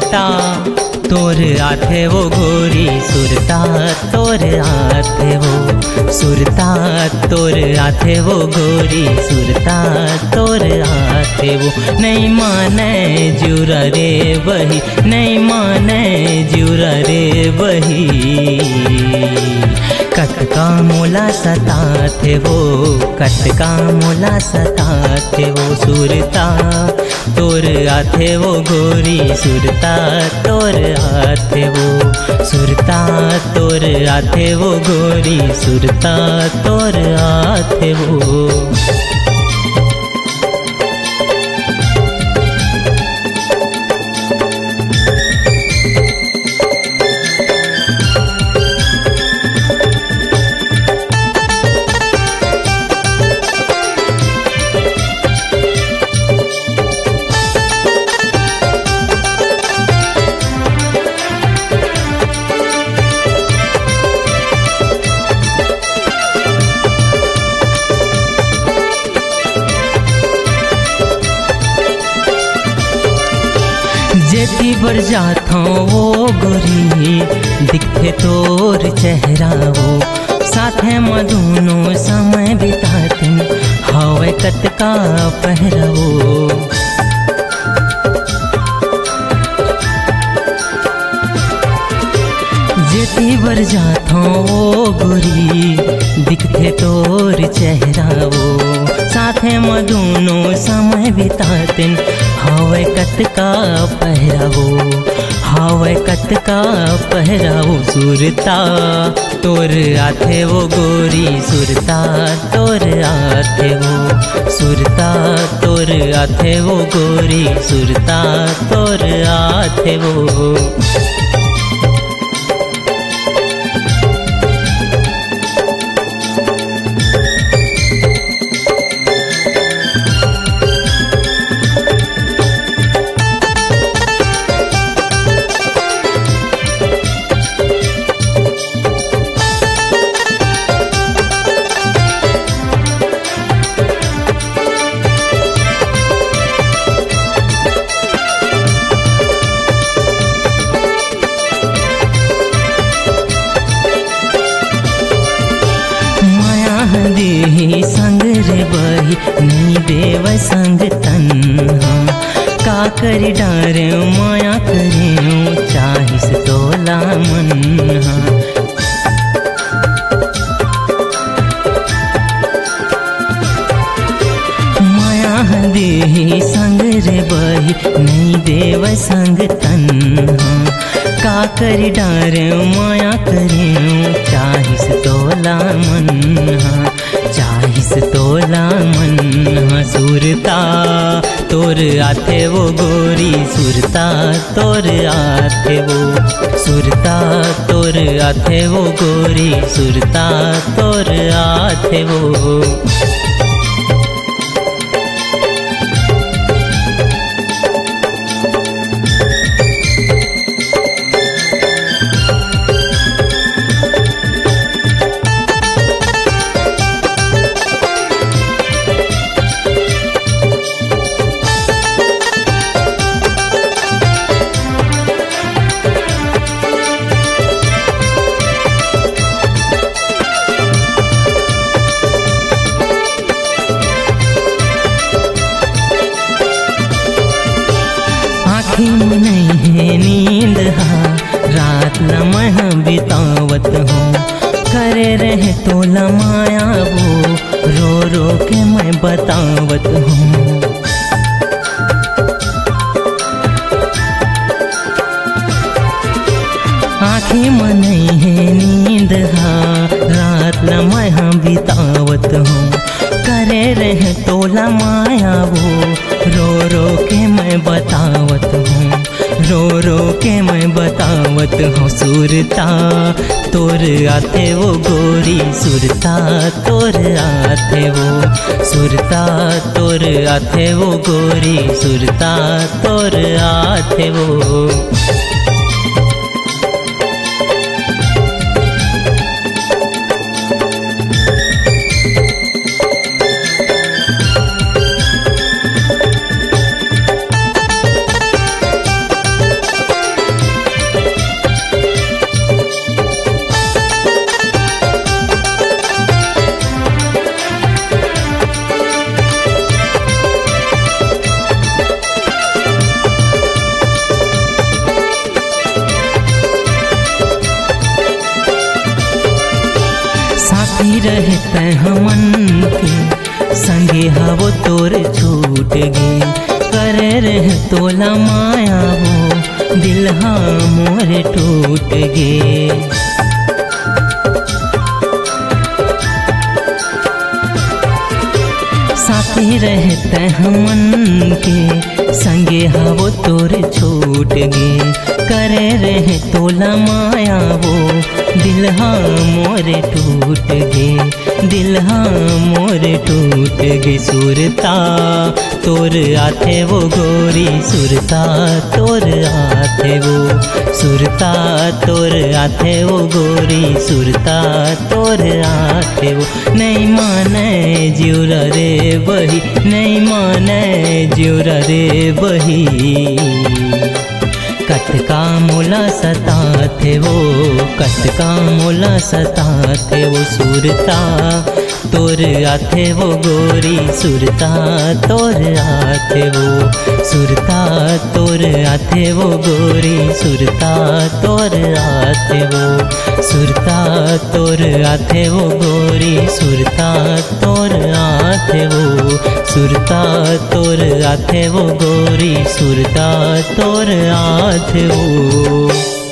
सुरता तोर आथे वो गोरी सुरता तोर आथे वो सुरता तोर आथे वो गोरी सुरता तोर आथे वो नहीं माने जुरा रे वही नहीं माने जुरा रे वही कटका मोला सताथे वो कटका मोला सताथे वो सुरता तोर आथे वो गोरी सुरता तोर आथे वो सुरता तोर आथे वो गोरी सुरता तोर आथे वो। जेती बर जाता वो गोरी दिखे तोर चेहरा वो साथे मधुनो समय बिताते हवे कतका पहरावो जेती बर जाता वो गोरी दिखते तोर चेहरा वो साथे मधुनो समय बिताते हवे कतका पहरावो हवे कतका पहरावो सुरता तोर आथे वो गोरी सुरता तोर आथे वो सुरता तोर आथे वो गोरी सुरता तोर आथे वो। देही संग रे बही नहीं देव संग तन्हा का करी डारे माया करे चाहिस तोला मनहा माया देही संग रे बही नहीं देव संग तन्हा का करी डारे माया करे चाहिस तोला मनहा चाहिस तोला मनहा सुरता तोर आथे वो गोरी सुरता तोर आथे वो सुरता तोर आथे वो गोरी सुरता तोर आथे वो। आँखी में नहीं है नींद हा रात लम्हा बितावत हूँ करे रहे तो लमाया वो रो रो के मैं बतावत हूँ आँखी में नहीं है नींद हा रात लम्हा बितावत हूँ करे रहे तो लमाया वो रो रो के मैं बतावत हूँ रो रो के मैं बतावत हूँ सुरता तोर आथे वो गोरी सुरता तोर आथे वो सुरता तोर आथे वो गोरी सुरता तोर आथे वो। रहते हमन के संगे हवो तोर छूट गे। करे रह तोला माया हो दिल मोर टूट गे। साथी रहते हमन के संगे हवो तोर छूट गे। करे रहे तोला माया वो दिल मोर टूट गे। दिल मोर टूट गे। सुरता तोर आथे वो गोरी सुरता तोर आथे वो। सुरता तोर आथे वो गोरी सुरता तोर आथे वो। नहीं माने जिउरा रे बही नहीं माने जिउरा रे बही। कटका मोला सताथे वो कटका मोला सताथे वो। सुरता तोर आथे वो गोरी सुरता तोर आथे वो। सुरता तोर आथे वो गोरी सुरता तोर आथे वो। सुरता तोर आथे वो गोरी सुरता तोर आथे वो। सुरता तोर आथे वो गोरी सुरता तोर आथे वो।